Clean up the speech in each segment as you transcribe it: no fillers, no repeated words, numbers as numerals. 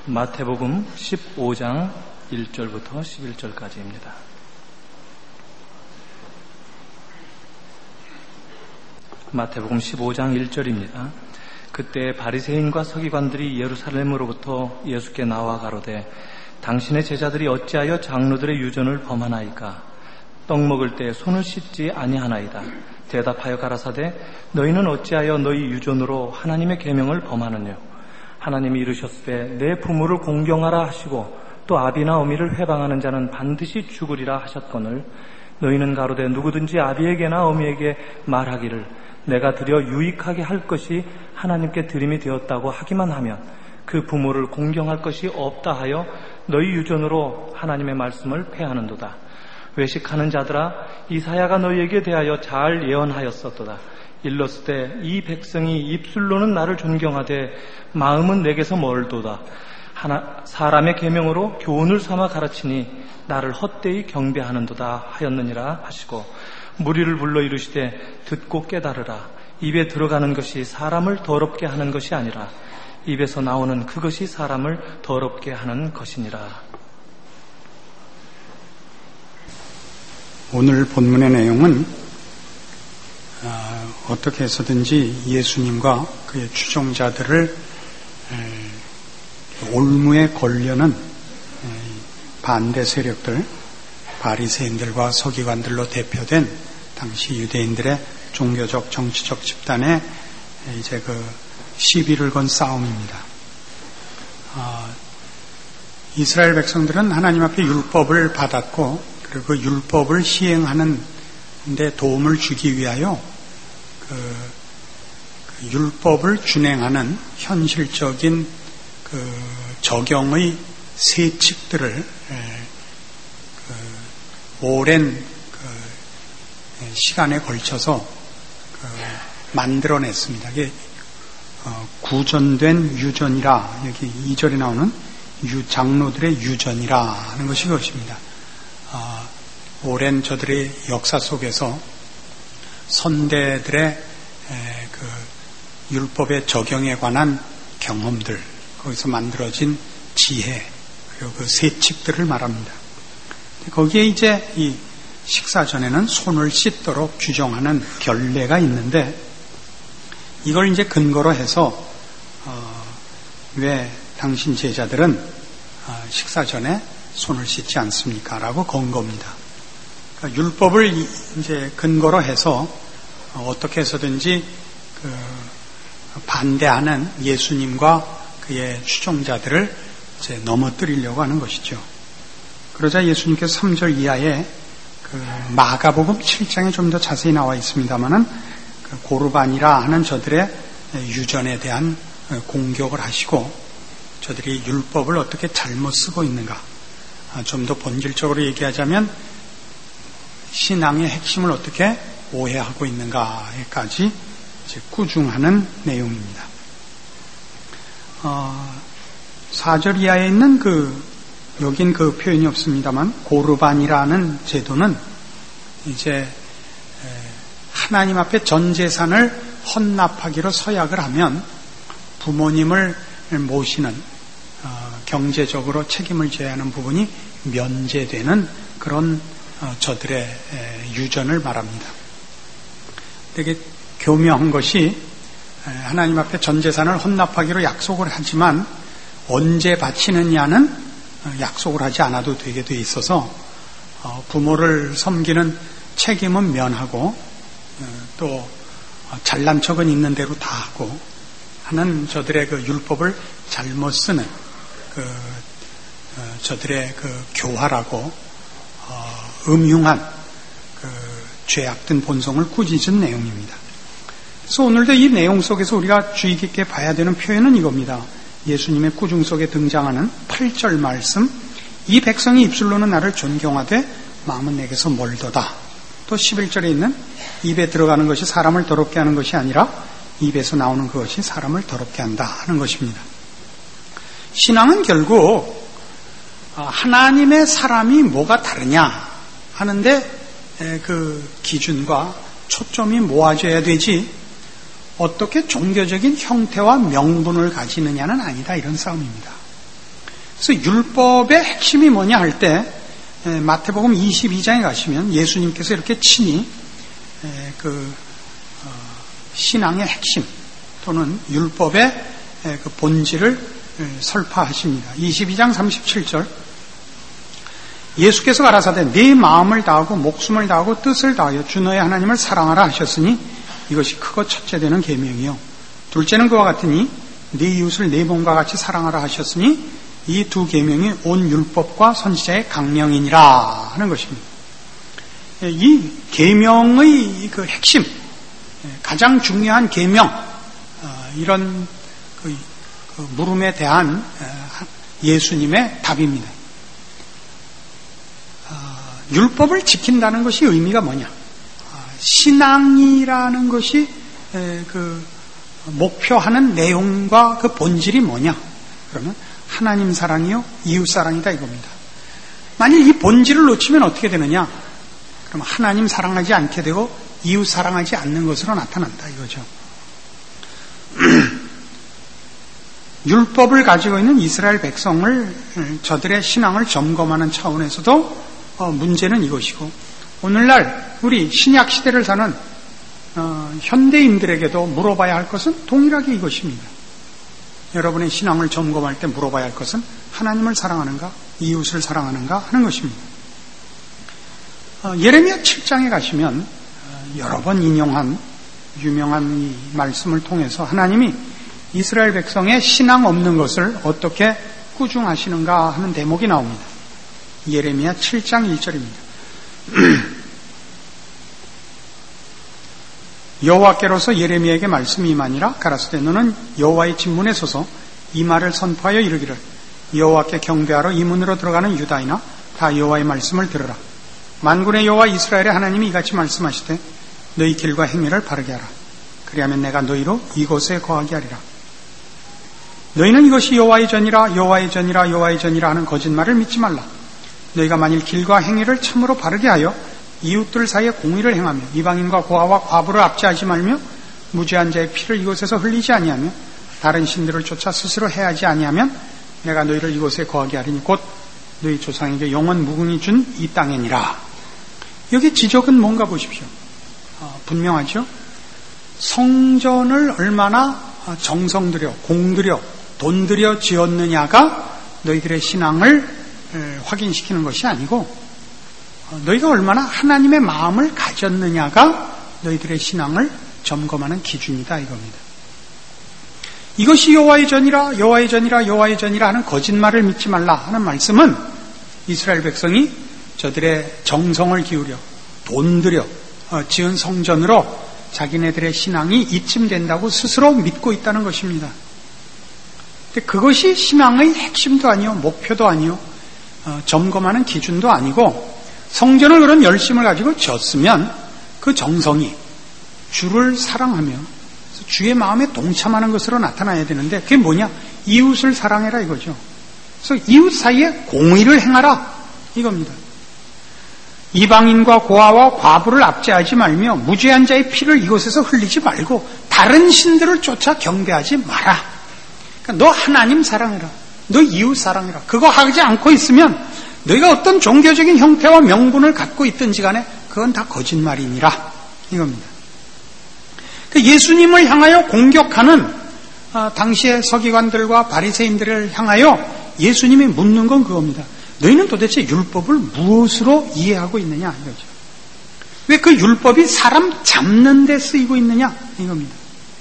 마태복음 15장 1절부터 11절까지입니다. 마태복음 15장 1절입니다. 그때 바리새인과 서기관들이 예루살렘으로부터 예수께 나와 가로되 당신의 제자들이 어찌하여 장로들의 유전을 범하나이까? 떡 먹을 때 손을 씻지 아니하나이다. 대답하여 가라사대 너희는 어찌하여 너희 유전으로 하나님의 계명을 범하느냐? 하나님이 이르셨으되 내 부모를 공경하라 하시고 또 아비나 어미를 회방하는 자는 반드시 죽으리라 하셨거늘 너희는 가로되 누구든지 아비에게나 어미에게 말하기를 내가 드려 유익하게 할 것이 하나님께 드림이 되었다고 하기만 하면 그 부모를 공경할 것이 없다 하여 너희 유전으로 하나님의 말씀을 폐하는도다. 외식하는 자들아 이사야가 너희에게 대하여 잘 예언하였었도다. 일렀을 때 이 백성이 입술로는 나를 존경하되 마음은 내게서 멀도다. 사람의 계명으로 교훈을 삼아 가르치니 나를 헛되이 경배하는도다 하였느니라 하시고 무리를 불러 이르시되 듣고 깨달으라. 입에 들어가는 것이 사람을 더럽게 하는 것이 아니라 입에서 나오는 그것이 사람을 더럽게 하는 것이니라. 오늘 본문의 내용은 어떻게 해서든지 예수님과 그의 추종자들을 올무에 걸려는 반대 세력들, 바리새인들과 서기관들로 대표된 당시 유대인들의 종교적 정치적 집단의 이제 그 시비를 건 싸움입니다. 이스라엘 백성들은 하나님 앞에 율법을 받았고 그리고 그 율법을 시행하는 데 도움을 주기 위하여 그 율법을 준행하는 현실적인 그 적용의 세칙들을 오랜 시간에 걸쳐서 만들어냈습니다. 이게 구전된 유전이라 여기 2절에 나오는 장로들의 유전이라는 것이 그것입니다. 오랜 저들의 역사 속에서 선대들의 그 율법의 적용에 관한 경험들, 거기서 만들어진 지혜, 그리고 그 세칙들을 말합니다. 거기에 이제 이 식사 전에는 손을 씻도록 규정하는 결례가 있는데 이걸 이제 근거로 해서 왜 당신 제자들은 식사 전에 손을 씻지 않습니까? 라고 건 겁니다. 그러니까 율법을 이제 근거로 해서 어떻게 해서든지 그 반대하는 예수님과 그의 추종자들을 이제 넘어뜨리려고 하는 것이죠. 그러자 예수님께서 3절 이하에 그 마가복음 7장에 좀 더 자세히 나와 있습니다만은 그 고르반이라 하는 저들의 유전에 대한 공격을 하시고 저들이 율법을 어떻게 잘못 쓰고 있는가, 좀 더 본질적으로 얘기하자면 신앙의 핵심을 어떻게 오해하고 있는가에까지 이제 꾸중하는 내용입니다. 4절 이하에 있는 여긴 그 표현이 없습니다만 고르반이라는 제도는 이제 하나님 앞에 전 재산을 헌납하기로 서약을 하면 부모님을 모시는 경제적으로 책임을 져야 하는 부분이 면제되는 그런 저들의 유전을 말합니다. 되게 교묘한 것이 하나님 앞에 전 재산을 헌납하기로 약속을 하지만 언제 바치느냐는 약속을 하지 않아도 되게 돼 있어서 부모를 섬기는 책임은 면하고 또 잘난 척은 있는 대로 다 하고 하는 저들의 그 율법을 잘못 쓰는 저들의 그 교활하고 음흉한 죄악된 본성을 꾸짖은 내용입니다. 그래서 오늘도 이 내용 속에서 우리가 주의 깊게 봐야 되는 표현은 이겁니다. 예수님의 꾸중 속에 등장하는 8절 말씀, 이 백성이 입술로는 나를 존경하되 마음은 내게서 멀도다. 또 11절에 있는 입에 들어가는 것이 사람을 더럽게 하는 것이 아니라 입에서 나오는 그것이 사람을 더럽게 한다 하는 것입니다. 신앙은 결국 하나님의 사람이 뭐가 다르냐 하는데 그 기준과 초점이 모아져야 되지 어떻게 종교적인 형태와 명분을 가지느냐는 아니다, 이런 싸움입니다. 그래서 율법의 핵심이 뭐냐 할 때 마태복음 22장에 가시면 예수님께서 이렇게 친히 신앙의 핵심 또는 율법의 그 본질을 설파하십니다. 22장 37절 예수께서 가라사대 네 마음을 다하고 목숨을 다하고 뜻을 다하여 주 너의 하나님을 사랑하라 하셨으니 이것이 크고 첫째 되는 계명이요 둘째는 그와 같으니 네 이웃을 네 몸과 같이 사랑하라 하셨으니 이 두 계명이 온 율법과 선지자의 강령이니라 하는 것입니다. 이 계명의 그 핵심 가장 중요한 계명 이런 그 물음에 대한 예수님의 답입니다. 율법을 지킨다는 것이 의미가 뭐냐? 신앙이라는 것이 그 목표하는 내용과 그 본질이 뭐냐? 그러면 하나님 사랑이요 이웃 사랑이다 이겁니다. 만일 이 본질을 놓치면 어떻게 되느냐? 그럼 하나님 사랑하지 않게 되고 이웃 사랑하지 않는 것으로 나타난다 이거죠. 율법을 가지고 있는 이스라엘 백성을 저들의 신앙을 점검하는 차원에서도 문제는 이것이고 오늘날 우리 신약 시대를 사는 현대인들에게도 물어봐야 할 것은 동일하게 이것입니다. 여러분의 신앙을 점검할 때 물어봐야 할 것은 하나님을 사랑하는가 이웃을 사랑하는가 하는 것입니다. 예레미야 7장에 가시면 여러 번 인용한 유명한 이 말씀을 통해서 하나님이 이스라엘 백성의 신앙 없는 것을 어떻게 꾸중하시는가 하는 대목이 나옵니다. 예레미야 7장 1절입니다. 여호와께로서 예레미야에게 말씀이 임하니라 가라사대 너는 여호와의 진문에 서서 이 말을 선포하여 이르기를 여호와께 경배하러 이 문으로 들어가는 유다이나 다 여호와의 말씀을 들으라. 만군의 여호와 이스라엘의 하나님이 이같이 말씀하시되 너희 길과 행위를 바르게 하라. 그리하면 내가 너희로 이곳에 거하게 하리라. 너희는 이것이 여호와의 전이라 여호와의 전이라 여호와의 전이라 하는 거짓말을 믿지 말라. 너희가 만일 길과 행위를 참으로 바르게 하여 이웃들 사이에 공의를 행하며 이방인과 고아와 과부를 압제하지 말며 무죄한 자의 피를 이곳에서 흘리지 아니하며 다른 신들을 쫓아 스스로 해하지 아니하면 내가 너희를 이곳에 거하게 하리니 곧 너희 조상에게 영원 무궁히 준 이 땅이니라. 여기 지적은 뭔가 보십시오. 분명하죠. 성전을 얼마나 정성 들여 공 들여 돈 들여 지었느냐가 너희들의 신앙을 확인시키는 것이 아니고 너희가 얼마나 하나님의 마음을 가졌느냐가 너희들의 신앙을 점검하는 기준이다 이겁니다. 이것이 여호와의 전이라 여호와의 전이라 여호와의 전이라 하는 거짓말을 믿지 말라 하는 말씀은 이스라엘 백성이 저들의 정성을 기울여 돈 들여 지은 성전으로 자기네들의 신앙이 이쯤된다고 스스로 믿고 있다는 것입니다. 근데 그것이 신앙의 핵심도 아니요 목표도 아니요 점검하는 기준도 아니고 성전을 그런 열심을 가지고 지었으면 그 정성이 주를 사랑하며 주의 마음에 동참하는 것으로 나타나야 되는데 그게 뭐냐? 이웃을 사랑해라 이거죠. 그래서 이웃 사이에 공의를 행하라 이겁니다. 이방인과 고아와 과부를 압제하지 말며 무죄한 자의 피를 이곳에서 흘리지 말고 다른 신들을 쫓아 경배하지 마라. 그러니까 너 하나님 사랑해라. 너 이웃 사랑해라. 그거 하지 않고 있으면 너희가 어떤 종교적인 형태와 명분을 갖고 있든지 간에 그건 다 거짓말이니라 이겁니다. 예수님을 향하여 공격하는 당시의 서기관들과 바리새인들을 향하여 예수님이 묻는 건 그겁니다. 너희는 도대체 율법을 무엇으로 이해하고 있느냐 이거죠. 왜 그 율법이 사람 잡는 데 쓰이고 있느냐 이겁니다.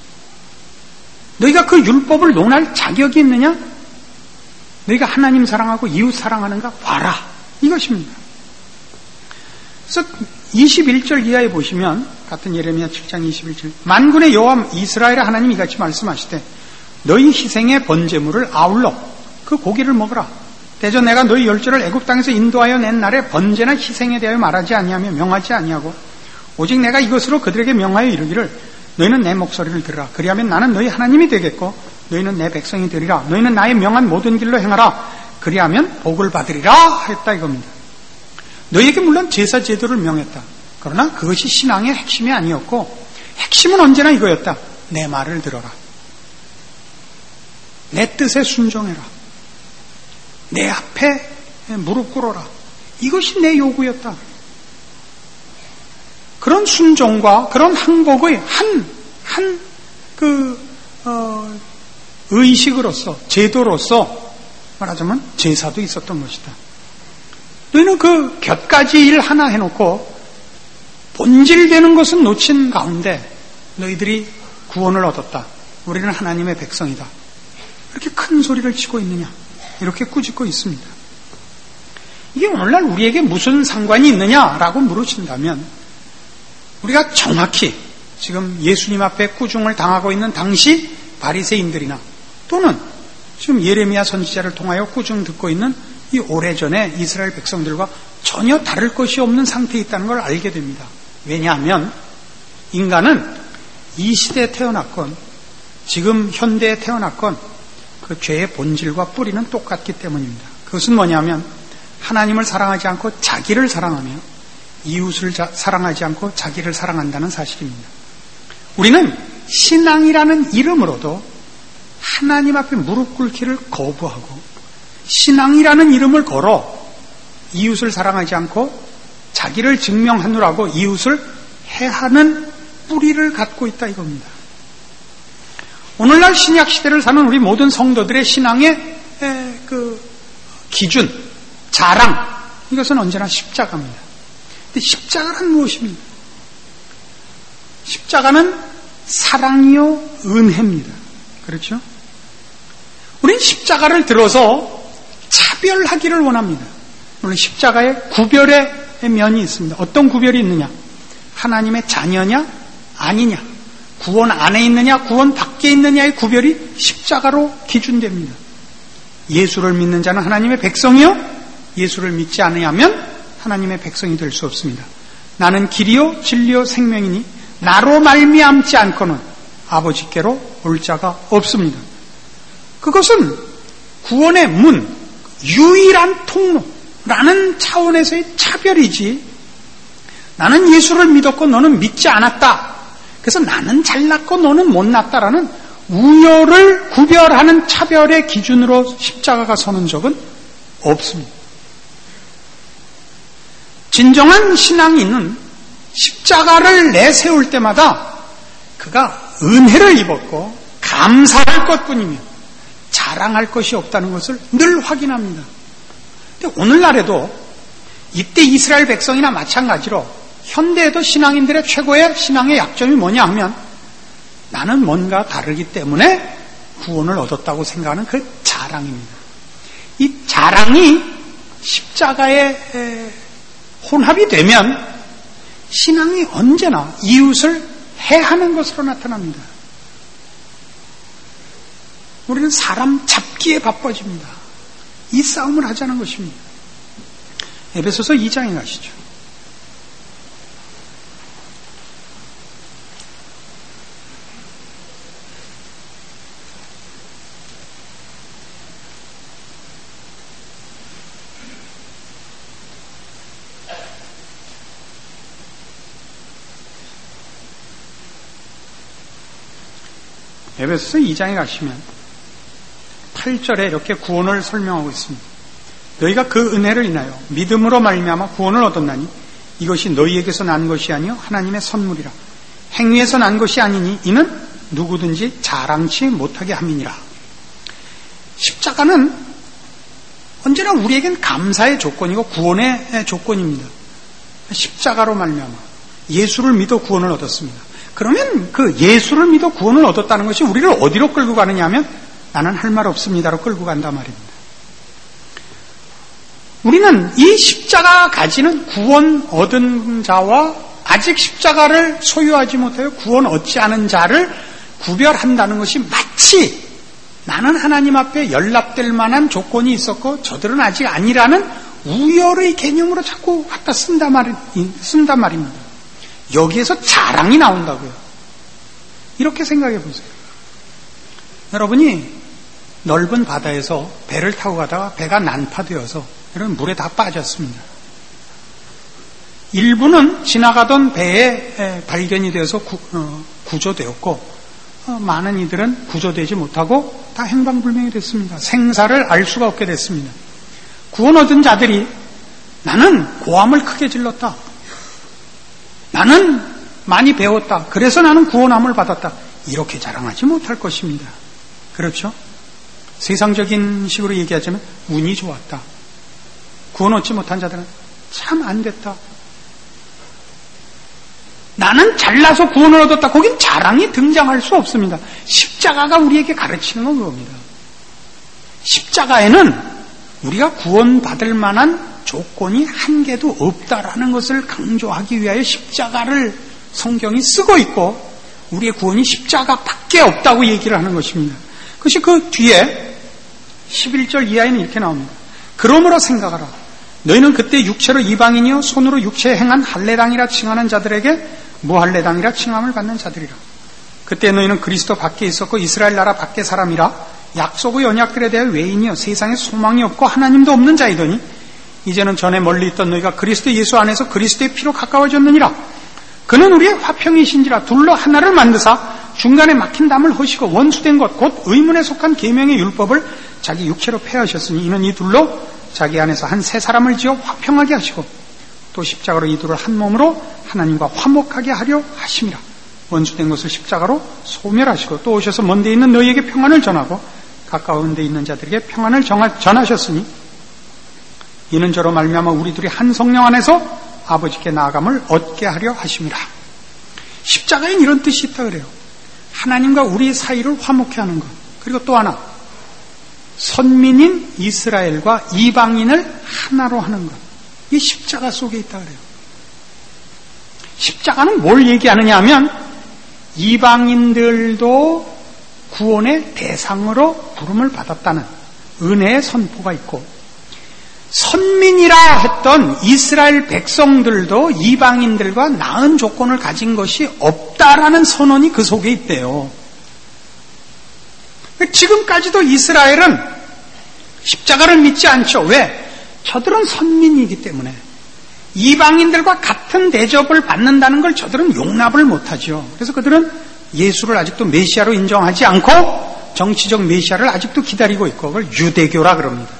너희가 그 율법을 논할 자격이 있느냐? 너희가 하나님 사랑하고 이웃 사랑하는가 봐라 이것입니다. 그래서 21절 이하에 보시면 같은 예레미야 7장 21절 만군의 여호와 이스라엘의 하나님이 이같이 말씀하시되 너희 희생의 번제물을 아울러 그 고기를 먹으라. 대저 내가 너희 열조를 애굽 땅에서 인도하여 낸 날에 번제나 희생에 대하여 말하지 아니하며 명하지 아니하고 오직 내가 이것으로 그들에게 명하여 이르기를 너희는 내 목소리를 들으라. 그리하면 나는 너희 하나님이 되겠고 너희는 내 백성이 되리라. 너희는 나의 명한 모든 길로 행하라. 그리하면 복을 받으리라 했다 이겁니다. 너희에게 물론 제사 제도를 명했다. 그러나 그것이 신앙의 핵심이 아니었고 핵심은 언제나 이거였다. 내 말을 들어라. 내 뜻에 순종해라. 내 앞에 무릎 꿇어라. 이것이 내 요구였다. 그런 순종과 그런 항복의 의식으로서, 제도로서 말하자면 제사도 있었던 것이다. 너희는 그 곁가지 일 하나 해놓고 본질되는 것은 놓친 가운데 너희들이 구원을 얻었다. 우리는 하나님의 백성이다. 이렇게 큰 소리를 치고 있느냐? 이렇게 꾸짖고 있습니다. 이게 오늘날 우리에게 무슨 상관이 있느냐라고 물으신다면 우리가 정확히 지금 예수님 앞에 꾸중을 당하고 있는 당시 바리새인들이나 또는 지금 예레미야 선지자를 통하여 꾸중 듣고 있는 이 오래전에 이스라엘 백성들과 전혀 다를 것이 없는 상태에 있다는 걸 알게 됩니다. 왜냐하면 인간은 이 시대에 태어났건 지금 현대에 태어났건 그 죄의 본질과 뿌리는 똑같기 때문입니다. 그것은 뭐냐면 하나님을 사랑하지 않고 자기를 사랑하며 이웃을 사랑하지 않고 자기를 사랑한다는 사실입니다. 우리는 신앙이라는 이름으로도 하나님 앞에 무릎 꿇기를 거부하고 신앙이라는 이름을 걸어 이웃을 사랑하지 않고 자기를 증명하느라고 이웃을 해하는 뿌리를 갖고 있다 이겁니다. 오늘날 신약 시대를 사는 우리 모든 성도들의 신앙의 그 기준, 자랑, 이것은 언제나 십자가입니다. 근데 십자가는 무엇입니까? 십자가는 사랑이요 은혜입니다. 그렇죠? 우리는 십자가를 들어서 차별하기를 원합니다. 물론 십자가에 구별의 면이 있습니다. 어떤 구별이 있느냐? 하나님의 자녀냐 아니냐, 구원 안에 있느냐 구원 밖에 있느냐의 구별이 십자가로 기준됩니다. 예수를 믿는 자는 하나님의 백성이요, 예수를 믿지 않으면 하나님의 백성이 될 수 없습니다. 나는 길이요 진리요 생명이니 나로 말미암지 않고는 아버지께로 올 자가 없습니다. 그것은 구원의 문, 유일한 통로라는 차원에서의 차별이지, 나는 예수를 믿었고 너는 믿지 않았다, 그래서 나는 잘났고 너는 못났다라는 우열을 구별하는 차별의 기준으로 십자가가 서는 적은 없습니다. 진정한 신앙인은 십자가를 내세울 때마다 그가 은혜를 입었고 감사할 것뿐이며 자랑할 것이 없다는 것을 늘 확인합니다. 근데 오늘날에도 이때 이스라엘 백성이나 마찬가지로 현대에도 신앙인들의 최고의 신앙의 약점이 뭐냐 하면 나는 뭔가 다르기 때문에 구원을 얻었다고 생각하는 그 자랑입니다. 이 자랑이 십자가에 혼합이 되면 신앙이 언제나 이웃을 해하는 것으로 나타납니다. 우리는 사람 잡기에 바빠집니다. 이 싸움을 하자는 것입니다. 에베소서 2장에 가시죠. 에베소서 2장에 가시면 8절에 이렇게 구원을 설명하고 있습니다. 너희가 그 은혜를 인하여 믿음으로 말미암아 구원을 얻었나니 이것이 너희에게서 난 것이 아니요 하나님의 선물이라. 행위에서 난 것이 아니니 이는 누구든지 자랑치 못하게 함이니라. 십자가는 언제나 우리에겐 감사의 조건이고 구원의 조건입니다. 십자가로 말미암아 예수를 믿어 구원을 얻었습니다. 그러면 그 예수를 믿어 구원을 얻었다는 것이 우리를 어디로 끌고 가느냐 하면 나는 할 말 없습니다로 끌고 간단 말입니다. 우리는 이 십자가 가지는 구원 얻은 자와 아직 십자가를 소유하지 못하여 구원 얻지 않은 자를 구별한다는 것이 마치 나는 하나님 앞에 연락될 만한 조건이 있었고 저들은 아직 아니라는 우열의 개념으로 자꾸 갖다 쓴단 말입니다. 여기에서 자랑이 나온다고요. 이렇게 생각해 보세요. 여러분이 넓은 바다에서 배를 타고 가다가 배가 난파되어서 이런 물에 다 빠졌습니다. 일부는 지나가던 배에 발견이 되어서 구조되었고 많은 이들은 구조되지 못하고 다 행방불명이 됐습니다. 생사를 알 수가 없게 됐습니다. 구원 얻은 자들이 나는 고함을 크게 질렀다. 나는 많이 배웠다. 그래서 나는 구원함을 받았다. 이렇게 자랑하지 못할 것입니다. 그렇죠? 세상적인 식으로 얘기하자면 운이 좋았다. 구원 얻지 못한 자들은 참 안 됐다. 나는 잘나서 구원을 얻었다. 거긴 자랑이 등장할 수 없습니다. 십자가가 우리에게 가르치는 건 그겁니다. 십자가에는 우리가 구원받을 만한 조건이 한 개도 없다라는 것을 강조하기 위하여 십자가를 성경이 쓰고 있고 우리의 구원이 십자가밖에 없다고 얘기를 하는 것입니다. 그것이 그 뒤에 11절 이하에는 이렇게 나옵니다. 그러므로 생각하라. 너희는 그때 육체로 이방인이요 손으로 육체에 행한 할례당이라 칭하는 자들에게 무할례당이라 칭함을 받는 자들이라. 그때 너희는 그리스도 밖에 있었고 이스라엘 나라 밖의 사람이라 약속의 언약들에 대해 외인이요 세상에 소망이 없고 하나님도 없는 자이더니 이제는 전에 멀리 있던 너희가 그리스도 예수 안에서 그리스도의 피로 가까워졌느니라. 그는 우리의 화평이신지라 둘로 하나를 만드사 중간에 막힌 담을 허시고 원수된 것 곧 의문에 속한 계명의 율법을 자기 육체로 폐하셨으니 이는 이 둘로 자기 안에서 한 세 사람을 지어 화평하게 하시고 또 십자가로 이 둘을 한 몸으로 하나님과 화목하게 하려 하심이라. 원수된 것을 십자가로 소멸하시고 또 오셔서 먼 데 있는 너희에게 평안을 전하고 가까운 데 있는 자들에게 평안을 전하셨으니 이는 저로 말미암아 우리 둘이 한 성령 안에서 아버지께 나아감을 얻게 하려 하심이라. 십자가엔 이런 뜻이 있다 그래요. 하나님과 우리 사이를 화목케 하는 것. 그리고 또 하나 선민인 이스라엘과 이방인을 하나로 하는 것. 이 십자가 속에 있다 그래요. 십자가는 뭘 얘기하느냐 하면 이방인들도 구원의 대상으로 부름을 받았다는 은혜의 선포가 있고 선민이라 했던 이스라엘 백성들도 이방인들과 나은 조건을 가진 것이 없다라는 선언이 그 속에 있대요. 지금까지도 이스라엘은 십자가를 믿지 않죠. 왜? 저들은 선민이기 때문에 이방인들과 같은 대접을 받는다는 걸 저들은 용납을 못하죠. 그래서 그들은 예수를 아직도 메시아로 인정하지 않고 정치적 메시아를 아직도 기다리고 있고 그걸 유대교라 그럽니다.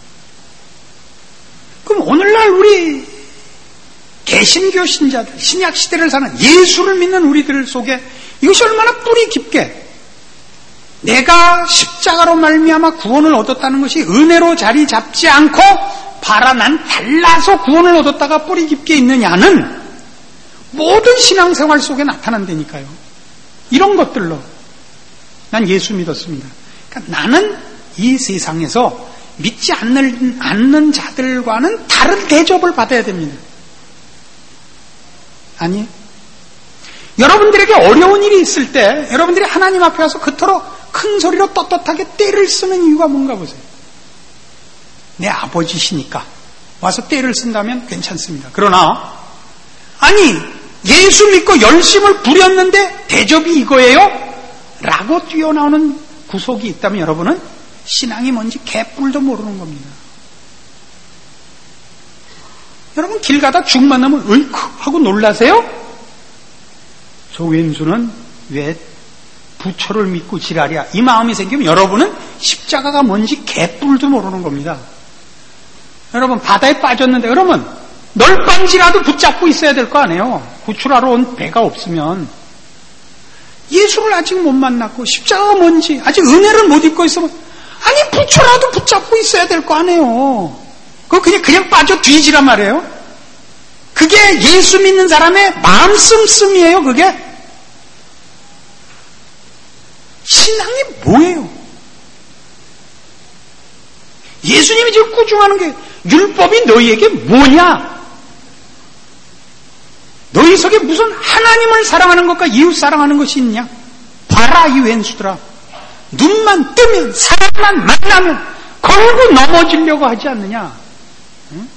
그럼 오늘날 우리 개신교 신자들, 신약 시대를 사는 예수를 믿는 우리들 속에 이것이 얼마나 뿌리 깊게 내가 십자가로 말미암아 구원을 얻었다는 것이 은혜로 자리 잡지 않고 봐라 난 달라서 구원을 얻었다가 뿌리 깊게 있느냐는 모든 신앙생활 속에 나타난다니까요. 이런 것들로 난 예수 믿었습니다. 그러니까 나는 이 세상에서 믿지 않는 자들과는 다른 대접을 받아야 됩니다. 아니, 여러분들에게 어려운 일이 있을 때 여러분들이 하나님 앞에 와서 그토록 큰 소리로 떳떳하게 떼를 쓰는 이유가 뭔가 보세요. 내 아버지시니까 와서 떼를 쓴다면 괜찮습니다. 그러나 아니 예수 믿고 열심을 부렸는데 대접이 이거예요? 라고 뛰어나오는 구속이 있다면 여러분은 신앙이 뭔지 개뿔도 모르는 겁니다. 여러분 길 가다 죽 만나면 으이쿠 하고 놀라세요? 저 왼수는 왜 부처를 믿고 지랄이야 이 마음이 생기면 여러분은 십자가가 뭔지 개뿔도 모르는 겁니다. 여러분 바다에 빠졌는데 여러분 널빤지라도 붙잡고 있어야 될 거 아니에요. 구출하러 온 배가 없으면 예수를 아직 못 만났고 십자가가 뭔지 아직 은혜를 못 입고 있으면 아니 부처라도 붙잡고 있어야 될 거 아니에요. 그거 그냥 빠져 뒤지란 말이에요. 그게 예수 믿는 사람의 마음 씀씀이에요. 그게 신앙이 뭐예요? 예수님이 지금 꾸중하는 게 율법이 너희에게 뭐냐? 너희 속에 무슨 하나님을 사랑하는 것과 이웃 사랑하는 것이 있냐? 봐라 이 왼수들아. 눈만 뜨면 사람만 만나면 걸고 넘어지려고 하지 않느냐? 응?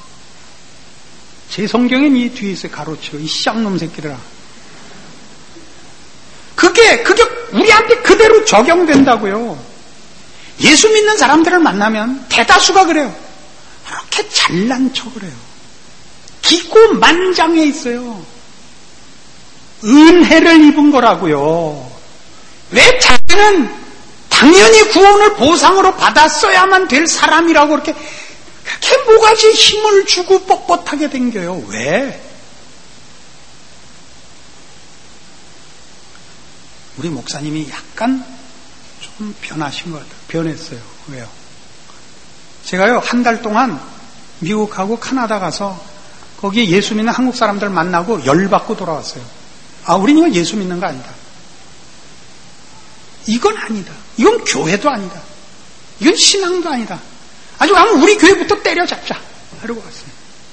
제 성경엔 이 뒤에 있어요. 가로치고 이 쌍놈 새끼들아. 그게 우리한테 그대로 적용된다고요. 예수 믿는 사람들을 만나면 대다수가 그래요. 그렇게 잘난 척을 해요. 기고만장해 있어요. 은혜를 입은 거라고요. 왜 자기는 당연히 구원을 보상으로 받았어야만 될 사람이라고 그렇게 이렇게 모가지에 힘을 주고 뻣뻣하게 댕겨요? 왜? 우리 목사님이 약간 좀 변하신 것 같아요. 변했어요. 왜요? 제가요, 한 달 동안 미국하고 카나다 가서 거기에 예수 믿는 한국 사람들 만나고 열받고 돌아왔어요. 아, 우리는 이거 예수 믿는 거 아니다. 이건 아니다. 이건 교회도 아니다. 이건 신앙도 아니다. 아주 가면 우리 교회부터 때려잡자. 이러고 왔어요.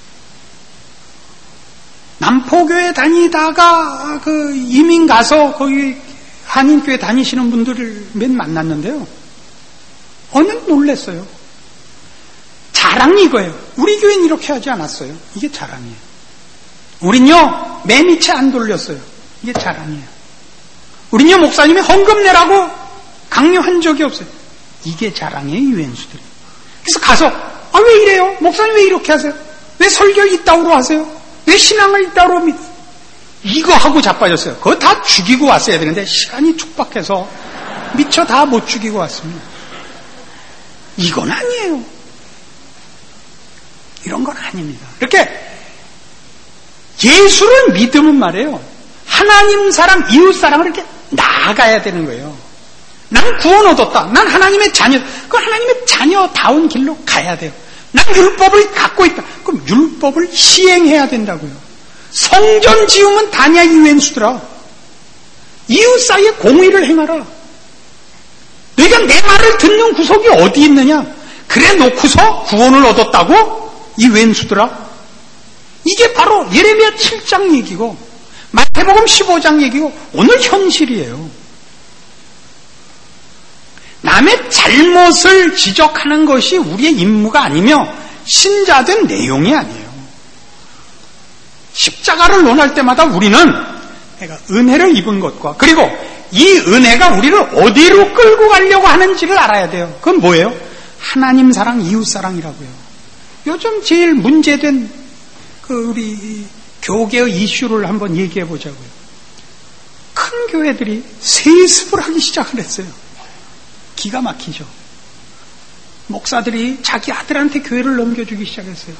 남포교회 다니다가 그 이민 가서 거기 한인교회 다니시는 분들을 맨 만났는데요. 어느 놀랬어요. 자랑이 이거예요. 우리 교회는 이렇게 하지 않았어요. 이게 자랑이에요. 우린요, 매미채 안 돌렸어요. 이게 자랑이에요. 우린요, 목사님이 헌금 내라고 강요한 적이 없어요. 이게 자랑이에요, 유엔수들이. 그래서 가서, 아, 왜 이래요? 목사님 왜 이렇게 하세요? 왜 설교 이따구로 하세요? 왜 신앙을 이따구로 믿? 이거 하고 자빠졌어요. 그거 다 죽이고 왔어야 되는데, 시간이 촉박해서 미처 다 못 죽이고 왔습니다. 이건 아니에요. 이런 건 아닙니다. 이렇게 예수를 믿으면 말이에요. 하나님 사랑, 이웃 사랑을 이렇게 나아가야 되는 거예요. 난 구원 얻었다. 난 하나님의 자녀. 그 하나님의 자녀다운 길로 가야 돼요. 난 율법을 갖고 있다. 그럼 율법을 시행해야 된다고요. 성전 지으면 다냐 유엔수들아. 이웃 사이에 공의를 행하라. 너희가 내 말을 듣는 구석이 어디 있느냐. 그래 놓고서 구원을 얻었다고? 이 왼수들아. 이게 바로 예레미야 7장 얘기고 마태복음 15장 얘기고 오늘 현실이에요. 남의 잘못을 지적하는 것이 우리의 임무가 아니며 신자된 내용이 아니에요. 십자가를 논할 때마다 우리는 은혜를 입은 것과 그리고 이 은혜가 우리를 어디로 끌고 가려고 하는지를 알아야 돼요. 그건 뭐예요? 하나님 사랑, 이웃 사랑이라고요. 요즘 제일 문제된 우리 교계의 이슈를 한번 얘기해 보자고요. 큰 교회들이 세습을 하기 시작을 했어요. 기가 막히죠. 목사들이 자기 아들한테 교회를 넘겨주기 시작했어요.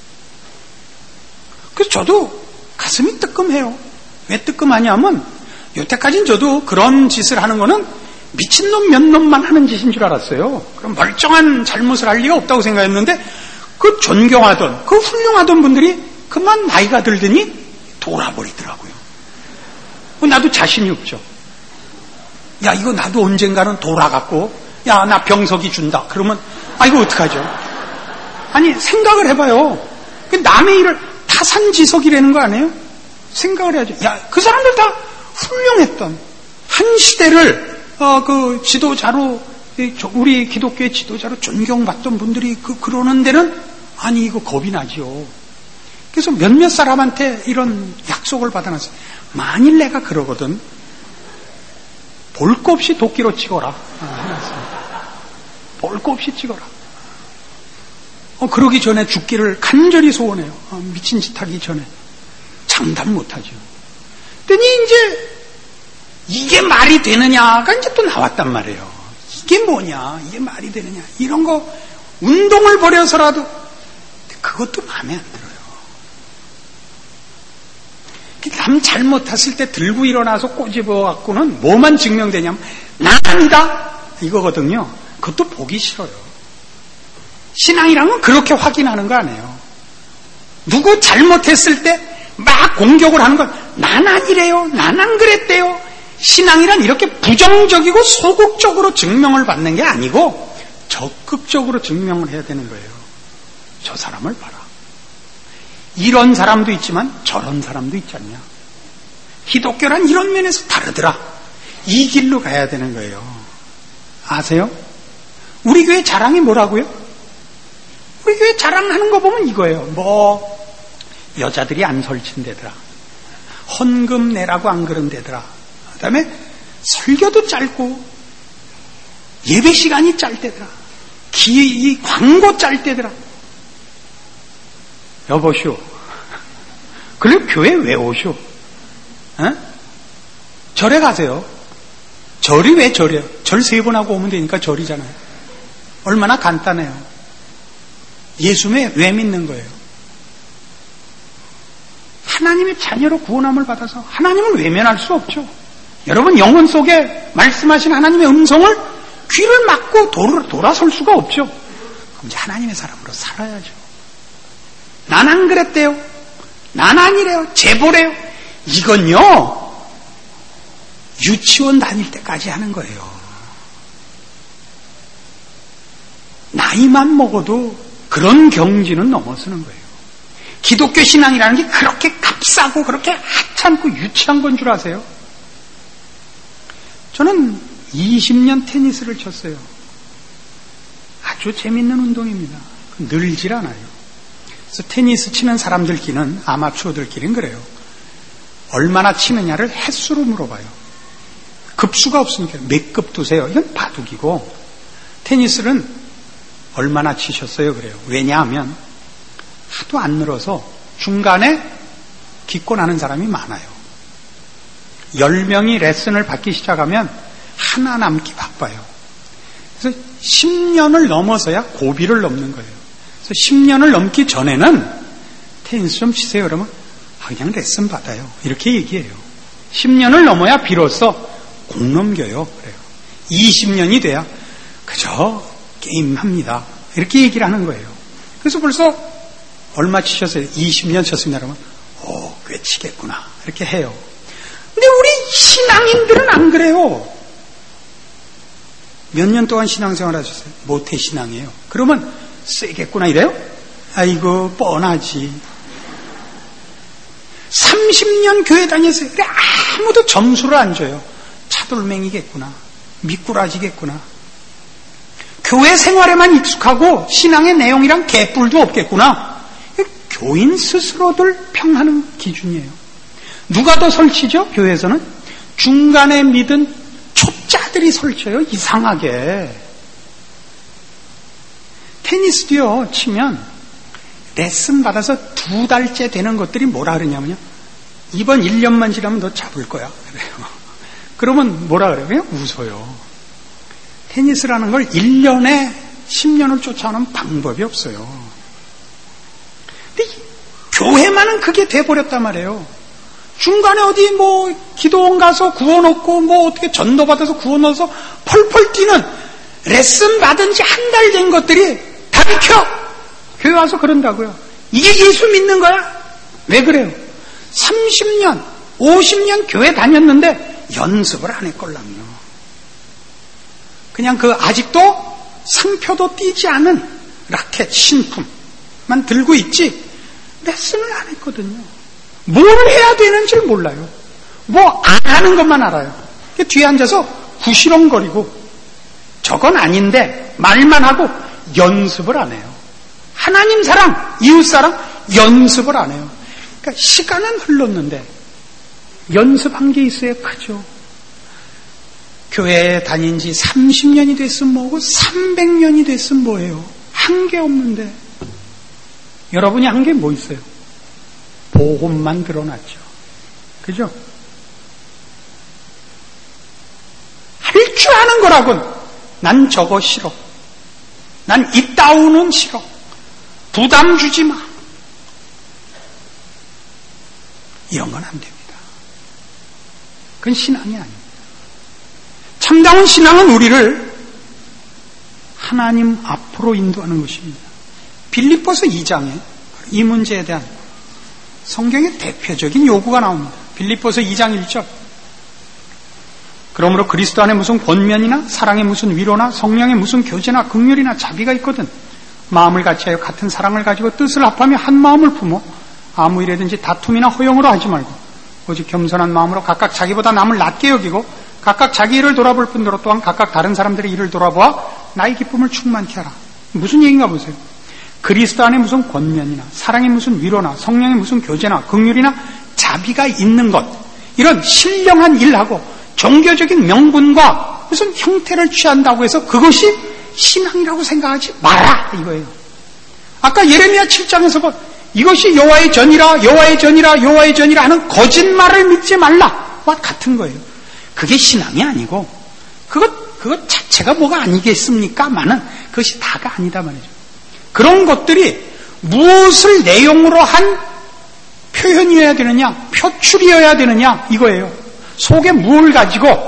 그래서 저도 가슴이 뜨끔해요. 왜 뜨끔하냐면 여태까지는 저도 그런 짓을 하는 거는 미친놈 몇 놈만 하는 짓인 줄 알았어요. 그럼 멀쩡한 잘못을 할 리가 없다고 생각했는데 그 존경하던, 그 훌륭하던 분들이 그만 나이가 들더니 돌아버리더라고요. 나도 자신이 없죠. 야, 이거 나도 언젠가는 돌아갔고, 야, 나 병석이 준다. 그러면, 아, 이거 어떡하죠? 아니, 생각을 해봐요. 남의 일을 타산지석이라는 거 아니에요? 생각을 해야죠. 야, 그 사람들 다 훌륭했던, 한 시대를, 그 지도자로, 우리 기독교의 지도자로 존경받던 분들이 그러는 데는, 아니, 이거 겁이 나죠. 그래서 몇몇 사람한테 이런 약속을 받아놨어요. 만일 내가 그러거든, 볼 거 없이 도끼로 찍어라. 볼 거 없이 찍어라. 그러기 전에 죽기를 간절히 소원해요. 미친 짓 하기 전에. 장담 못하죠. 그랬더니 이제 이게 말이 되느냐가 이제 또 나왔단 말이에요. 이게 뭐냐, 이게 말이 되느냐, 이런 거 운동을 벌여서라도 그것도 마음에 안 들어요. 남 잘못했을 때 들고 일어나서 꼬집어갖고는 뭐만 증명되냐면 나 아니다 이거거든요. 그것도 보기 싫어요. 신앙이란 건 그렇게 확인하는 거 아니에요. 누구 잘못했을 때 막 공격을 하는 건 난 아니래요, 난 안 그랬대요. 신앙이란 이렇게 부정적이고 소극적으로 증명을 받는 게 아니고 적극적으로 증명을 해야 되는 거예요. 저 사람을 봐라. 이런 사람도 있지만 저런 사람도 있지 않냐. 기독교란 이런 면에서 다르더라. 이 길로 가야 되는 거예요. 아세요? 우리 교회 자랑이 뭐라고요? 우리 교회 자랑하는 거 보면 이거예요. 여자들이 안 설친대더라. 헌금 내라고 안 그런대더라. 그 다음에 설교도 짧고 예배 시간이 짧대더라. 이 광고 짧대더라. 여보시오. 그리고 교회 왜 오시오? 에? 절에 가세요. 절이 왜 절이에요? 절 3번 하고 오면 되니까 절이잖아요. 얼마나 간단해요. 예수에 왜 믿는 거예요? 하나님의 자녀로 구원함을 받아서 하나님을 외면할 수 없죠. 여러분 영혼 속에 말씀하신 하나님의 음성을 귀를 막고 돌아설 수가 없죠. 그럼 이제 하나님의 사람으로 살아야죠. 난 안 그랬대요. 난 아니래요. 제보래요. 이건요 유치원 다닐 때까지 하는 거예요. 나이만 먹어도 그런 경지는 넘어서는 거예요. 기독교 신앙이라는 게 그렇게 값싸고 그렇게 하찮고 유치한 건 줄 아세요? 저는 20년 테니스를 쳤어요. 아주 재밌는 운동입니다. 늘질 않아요. 그래서 테니스 치는 사람들끼리는, 아마추어들끼리는 그래요. 얼마나 치느냐를 횟수로 물어봐요. 급수가 없으니까 몇 급 두세요? 이건 바둑이고, 테니스는 얼마나 치셨어요? 그래요. 왜냐하면 하도 안 늘어서 중간에 기권하는 사람이 많아요. 10명이 레슨을 받기 시작하면 하나 남기 바빠요. 그래서 10년을 넘어서야 고비를 넘는 거예요. 그래서 10년을 넘기 전에는 테니스 좀 치세요. 그러면 그냥 레슨 받아요. 이렇게 얘기해요. 10년을 넘어야 비로소 공 넘겨요. 그래요. 20년이 돼야 그저 게임합니다. 이렇게 얘기를 하는 거예요. 그래서 벌써 얼마 치셨어요? 20년 쳤습니다. 그러면 꽤 치겠구나. 이렇게 해요. 근데 우리 신앙인들은 안 그래요. 몇 년 동안 신앙생활 하셨어요? 모태신앙이에요. 그러면 세겠구나 이래요? 아이고 뻔하지. 30년 교회 다녔어요. 그래 아무도 점수를 안 줘요. 차돌맹이겠구나. 미꾸라지겠구나. 교회 생활에만 익숙하고 신앙의 내용이랑 개뿔도 없겠구나. 교인 스스로들 평하는 기준이에요. 누가 더 설치죠? 교회에서는 중간에 믿은 초짜들이 설쳐요. 이상하게. 테니스도요 치면 레슨 받아서 2달째 되는 것들이 뭐라 그러냐면요, 이번 1년만 지나면 너 잡을 거야 그래요. 그러면 뭐라 그래요? 그냥 웃어요. 테니스라는 걸 1년에 10년을 쫓아오는 방법이 없어요. 근데 교회만은 그게 돼버렸단 말이에요. 중간에 어디 기도원 가서 구원 얻고 어떻게 전도 받아서 구원 얻어서 펄펄 뛰는 레슨 받은 지 한 달 된 것들이 다 비켜! 교회 와서 그런다고요. 이게 예수 믿는 거야? 왜 그래요? 30년, 50년 교회 다녔는데 연습을 안 했걸랑요. 그냥 아직도 상표도 띄지 않은 라켓 신품만 들고 있지 레슨을 안 했거든요. 뭘 해야 되는지 몰라요. 안 하는 것만 알아요. 뒤에 앉아서 구시렁거리고 저건 아닌데 말만 하고 연습을 안 해요. 하나님 사랑, 이웃 사랑 연습을 안 해요. 그러니까 시간은 흘렀는데 연습한 게 있어야 크죠. 교회에 다닌 지 30년이 됐으면 뭐고 300년이 됐으면 뭐예요. 한 게 없는데 여러분이 한 게 뭐 있어요? 복음만 드러났죠. 그죠? 할 줄 아는 거라곤 난 저거 싫어. 난 이따오는 싫어. 부담 주지 마. 이런 건 안 됩니다. 그건 신앙이 아닙니다. 참다운 신앙은 우리를 하나님 앞으로 인도하는 것입니다. 빌립보서 2장에 이 문제에 대한 성경의 대표적인 요구가 나옵니다. 빌립보서 2장 1절. 그러므로 그리스도 안에 무슨 권면이나 사랑에 무슨 위로나 성령에 무슨 교제나 긍휼이나 자비가 있거든 마음을 같이하여 같은 사랑을 가지고 뜻을 합하며 한 마음을 품어 아무 일에든지 다툼이나 허용으로 하지 말고 오직 겸손한 마음으로 각각 자기보다 남을 낮게 여기고 각각 자기 일을 돌아볼 뿐더러 또한 각각 다른 사람들의 일을 돌아보아 나의 기쁨을 충만케 하라. 무슨 얘기인가 보세요. 그리스도 안에 무슨 권면이나 사랑에 무슨 위로나 성령에 무슨 교제나 긍휼이나 자비가 있는 것, 이런 신령한 일하고 종교적인 명분과 무슨 형태를 취한다고 해서 그것이 신앙이라고 생각하지 마라 이거예요. 아까 예레미야 7장에서 이것이 여호와의 전이라 여호와의 전이라 여호와의 전이라 하는 거짓말을 믿지 말라와 같은 거예요. 그게 신앙이 아니고 그것 자체가 뭐가 아니겠습니까? 마는 그것이 다가 아니다 말이죠. 그런 것들이 무엇을 내용으로 한 표현이어야 되느냐, 표출이어야 되느냐, 이거예요. 속에 뭘 가지고?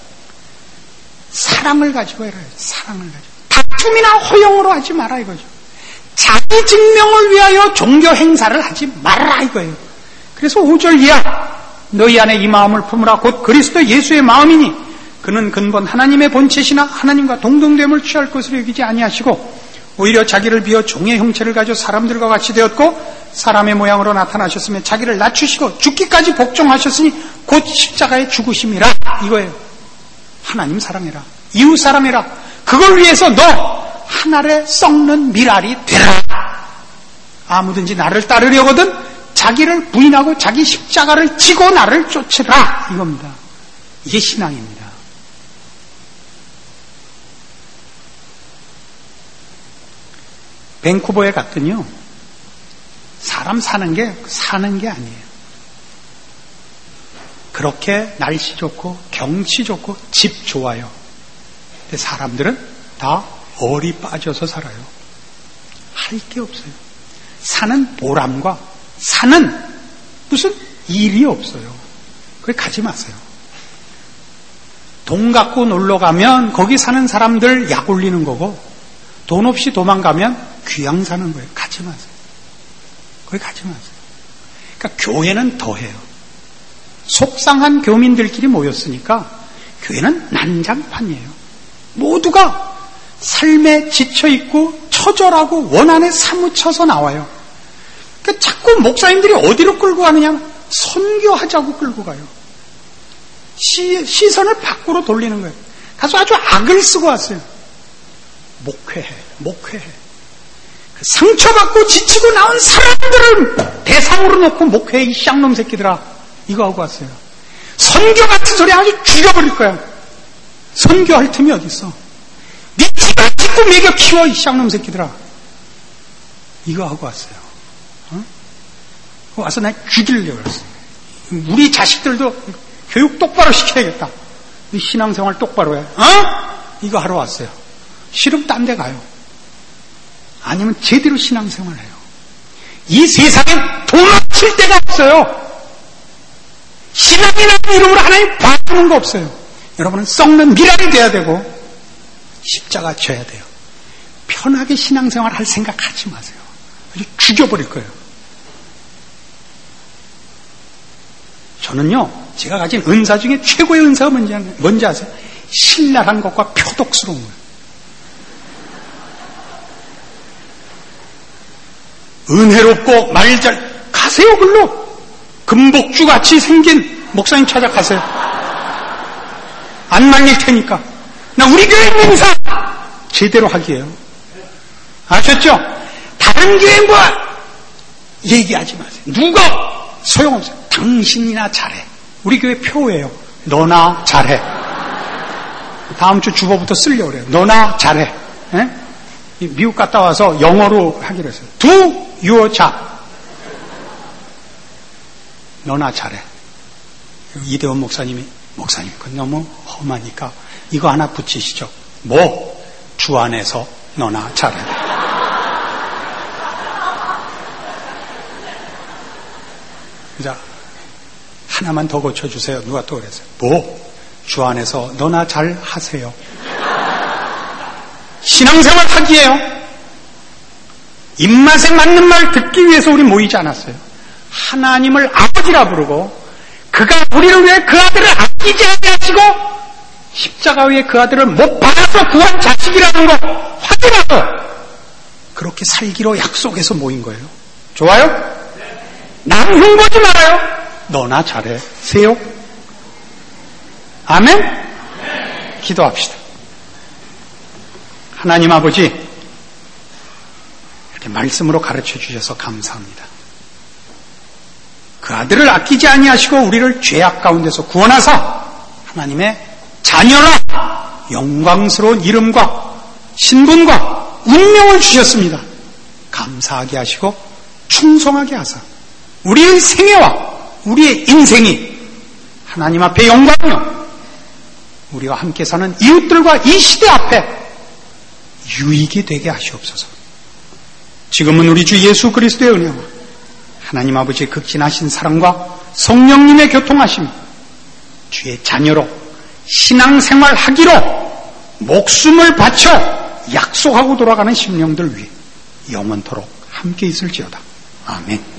사랑을 가지고 해라. 사랑을 가지고. 다툼이나 허용으로 하지 마라 이거죠. 자기 증명을 위하여 종교 행사를 하지 말라 이거예요. 그래서 5절 이하 너희 안에 이 마음을 품으라 곧 그리스도 예수의 마음이니 그는 근본 하나님의 본체시나 하나님과 동등됨을 취할 것으로 여기지 아니하시고 오히려 자기를 비워 종의 형체를 가지고 사람들과 같이 되었고 사람의 모양으로 나타나셨으며 자기를 낮추시고 죽기까지 복종하셨으니 곧 십자가의 죽으심이라 이거예요. 하나님 사랑해라. 이웃 사랑해라. 그걸 위해서 너 하늘에 썩는 미랄이 되라. 아무든지 나를 따르려거든 자기를 부인하고 자기 십자가를 지고 나를 쫓으라 이겁니다. 이게 신앙입니다. 밴쿠버에 갔더니요 사람 사는 게 아니에요. 그렇게 날씨 좋고 경치 좋고 집 좋아요. 근데 사람들은 다 얼이 빠져서 살아요. 할 게 없어요. 사는 보람과 사는 무슨 일이 없어요. 거기 가지 마세요. 돈 갖고 놀러 가면 거기 사는 사람들 약 올리는 거고 돈 없이 도망가면 귀양 사는 거예요. 가지 마세요. 거기 가지 마세요. 그러니까 교회는 더해요. 속상한 교민들끼리 모였으니까 교회는 난장판이에요. 모두가 삶에 지쳐있고 처절하고 원한에 사무쳐서 나와요. 그러니까 자꾸 목사님들이 어디로 끌고 가느냐? 선교하자고 끌고 가요. 시선을 밖으로 돌리는 거예요. 가서 아주 악을 쓰고 왔어요. 목회해. 상처받고 지치고 나온 사람들을 대상으로 놓고 목회해 이 쌍놈 새끼들아 이거 하고 왔어요. 선교 같은 소리 아주 죽여버릴 거야. 선교할 틈이 어디 있어? 네 집을 짓고 먹여 키워 이 쌍놈 새끼들아 이거 하고 왔어요. 와서 날 죽이려고 그랬어요. 우리 자식들도 교육 똑바로 시켜야겠다. 신앙생활 똑바로 해. 이거 하러 왔어요. 싫으면 딴 데 가요. 아니면 제대로 신앙생활 해요. 이 세상엔 도망칠 데가 없어요. 신앙이라는 이름으로 하나님 봐주는 거 없어요. 여러분은 썩는 미랄이 돼야 되고 십자가 져야 돼요. 편하게 신앙생활 할 생각하지 마세요. 아주 죽여버릴 거예요. 저는요 제가 가진 은사 중에 최고의 은사가 뭔지 아세요? 신랄한 것과 표독스러운 거예요. 은혜롭고 말잘 가세요 글로. 금복주같이 생긴 목사님 찾아가세요. 안 말릴 테니까. 나 우리 교회 인사 제대로 하기예요. 아셨죠? 다른 교회 뭐 얘기하지 마세요. 누가 소용없어요. 당신이나 잘해. 우리 교회 표예요. 너나 잘해. 다음 주 주보부터 쓰려고 그래요. 너나 잘해. 에? 미국 갔다 와서 영어로 하기로 했어요. Do your job. 너나 잘해. 이대원 목사님 그건 너무 험하니까 이거 하나 붙이시죠. 뭐? 주 안에서 너나 잘해. 자, 하나만 더 고쳐주세요. 누가 또 그랬어요. 뭐? 주 안에서 너나 잘 하세요. 신앙생활 하기예요. 입맛에 맞는 말 듣기 위해서 우리 모이지 않았어요. 하나님을 아버지라 부르고 그가 우리를 위해 그 아들을 아끼지 아니하시고 십자가 위에 그 아들을 못 받아서 구한 자식이라는 거 확인하고 그렇게 살기로 약속해서 모인 거예요. 좋아요? 남 흉보지 말아요. 너나 잘해세요. 아멘? 기도합시다. 하나님 아버지 이렇게 말씀으로 가르쳐 주셔서 감사합니다. 그 아들을 아끼지 아니하시고 우리를 죄악 가운데서 구원하사 하나님의 자녀라 영광스러운 이름과 신분과 운명을 주셨습니다. 감사하게 하시고 충성하게 하사 우리의 생애와 우리의 인생이 하나님 앞에 영광이요 우리와 함께 사는 이웃들과 이 시대 앞에 유익이 되게 하시옵소서. 지금은 우리 주 예수 그리스도의 은혜와 하나님 아버지의 극진하신 사랑과 성령님의 교통하심, 주의 자녀로 신앙생활하기로 목숨을 바쳐 약속하고 돌아가는 심령들 위해 영원토록 함께 있을지어다. 아멘.